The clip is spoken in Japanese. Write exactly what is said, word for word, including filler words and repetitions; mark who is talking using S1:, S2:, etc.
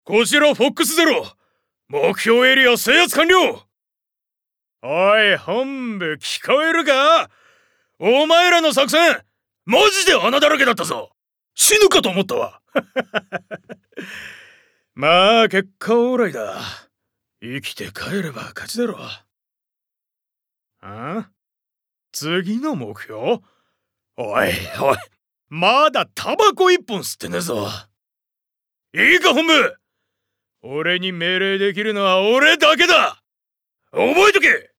S1: こちらフォックスゼロ、目標エリア制圧完了。おい本部、聞こえるか？お前らの作戦マジで穴だらけだったぞ。死ぬかと思ったわ。まあ結果オーライだ。生きて帰れば勝ちだろ。あ？次の目標？おいおい、まだタバコ一本吸ってねえぞ。いいか本部、俺に命令できるのは俺だけだ。覚えとけ。